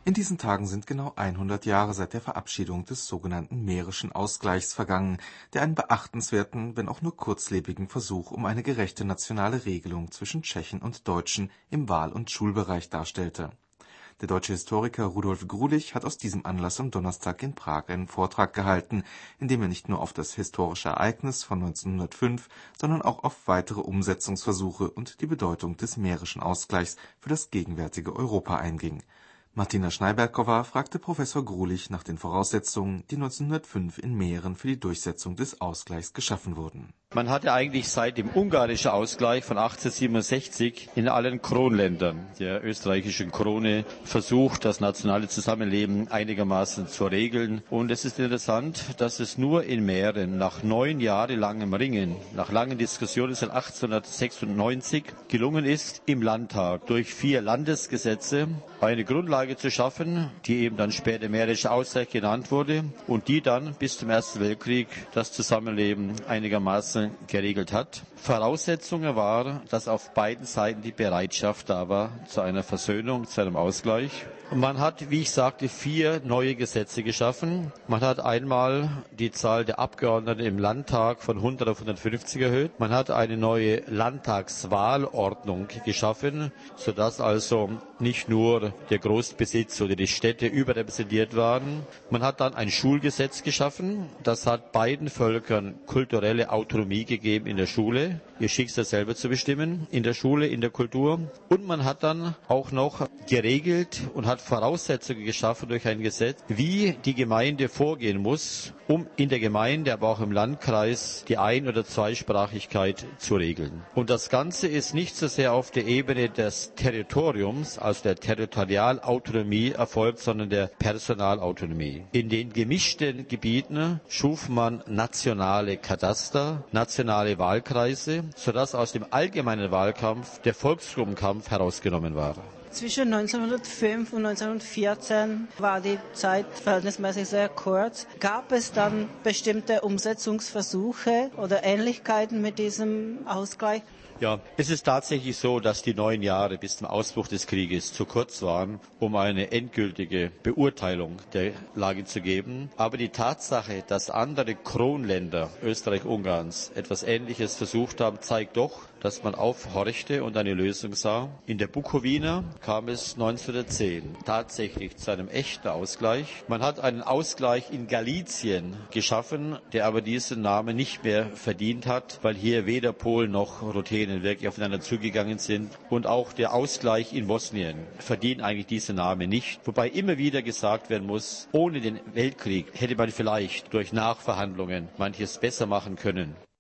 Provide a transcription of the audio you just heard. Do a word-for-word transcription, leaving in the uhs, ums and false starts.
In diesen Tagen sind genau hundert Jahre seit der Verabschiedung des sogenannten Mährischen Ausgleichs vergangen, der einen beachtenswerten, wenn auch nur kurzlebigen Versuch um eine gerechte nationale Regelung zwischen Tschechen und Deutschen im Wahl- und Schulbereich darstellte. Der deutsche Historiker Rudolf Grulich hat aus diesem Anlass am Donnerstag in Prag einen Vortrag gehalten, in dem er nicht nur auf das historische Ereignis von neunzehnhundertfünf, sondern auch auf weitere Umsetzungsversuche und die Bedeutung des Mährischen Ausgleichs für das gegenwärtige Europa einging. Martina Schneiberkova fragte Professor Grulich nach den Voraussetzungen, die neunzehnhundertfünf in Mähren für die Durchsetzung des Ausgleichs geschaffen wurden. Man hatte eigentlich seit dem ungarischen Ausgleich von achtzehnhundertsiebenundsechzig in allen Kronländern der österreichischen Krone versucht, das nationale Zusammenleben einigermaßen zu regeln. Und es ist interessant, dass es nur in Mähren nach neun Jahre langem Ringen, nach langen Diskussionen seit achtzehnhundertsechsundneunzig gelungen ist, im Landtag durch vier Landesgesetze eine Grundlage zu schaffen, die eben dann später Mährischer Ausgleich genannt wurde und die dann bis zum Ersten Weltkrieg das Zusammenleben einigermaßen geregelt hat. Voraussetzung war, dass auf beiden Seiten die Bereitschaft da war zu einer Versöhnung, zu einem Ausgleich. Und man hat, wie ich sagte, vier neue Gesetze geschaffen. Man hat einmal die Zahl der Abgeordneten im Landtag von hundert auf hundertfünfzig erhöht. Man hat eine neue Landtagswahlordnung geschaffen, sodass also nicht nur der Großbesitz oder die Städte überrepräsentiert waren. Man hat dann ein Schulgesetz geschaffen. Das hat beiden Völkern kulturelle Autonomie gegeben in der Schule, ihr Schicksal selber zu bestimmen, in der Schule, in der Kultur. Und man hat dann auch noch geregelt und hat Voraussetzungen geschaffen durch ein Gesetz, wie die Gemeinde vorgehen muss, um in der Gemeinde, aber auch im Landkreis die Ein- oder Zweisprachigkeit zu regeln. Und das Ganze ist nicht so sehr auf der Ebene des Territoriums, also der Territorialautonomie erfolgt, sondern der Personalautonomie. In den gemischten Gebieten schuf man nationale Kataster, nationale Wahlkreise, sodass aus dem allgemeinen Wahlkampf der Volksgruppenkampf herausgenommen war. Zwischen neunzehnhundertfünf und neunzehnhundertvierzehn war die Zeit verhältnismäßig sehr kurz. Gab es dann bestimmte Umsetzungsversuche oder Ähnlichkeiten mit diesem Ausgleich? Ja, es ist tatsächlich so, dass die neun Jahre bis zum Ausbruch des Krieges zu kurz waren, um eine endgültige Beurteilung der Lage zu geben. Aber die Tatsache, dass andere Kronländer Österreich-Ungarns etwas Ähnliches versucht haben, zeigt doch, dass man aufhorchte und eine Lösung sah. In der Bukowina kam es neunzehnhundertzehn tatsächlich zu einem echten Ausgleich. Man hat einen Ausgleich in Galizien geschaffen, der aber diesen Namen nicht mehr verdient hat, weil hier weder Polen noch Ruthenen wirklich aufeinander zugegangen sind. Und auch der Ausgleich in Bosnien verdient eigentlich diesen Namen nicht. Wobei immer wieder gesagt werden muss, ohne den Weltkrieg hätte man vielleicht durch Nachverhandlungen manches besser machen können.